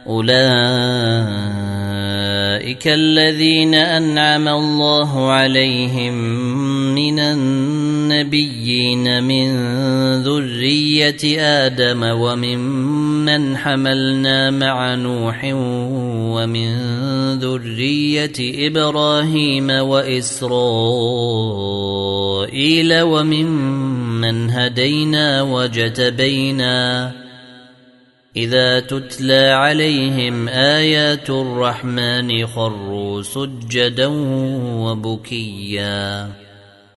أولئك الذين أنعم الله عليهم من النبيين من ذرية آدم وممن حملنا مع نوح ومن ذرية إبراهيم وإسرائيل وممن هدينا واجتبينا إذا تتلى عليهم آيات الرحمن خروا سجدا وبكيا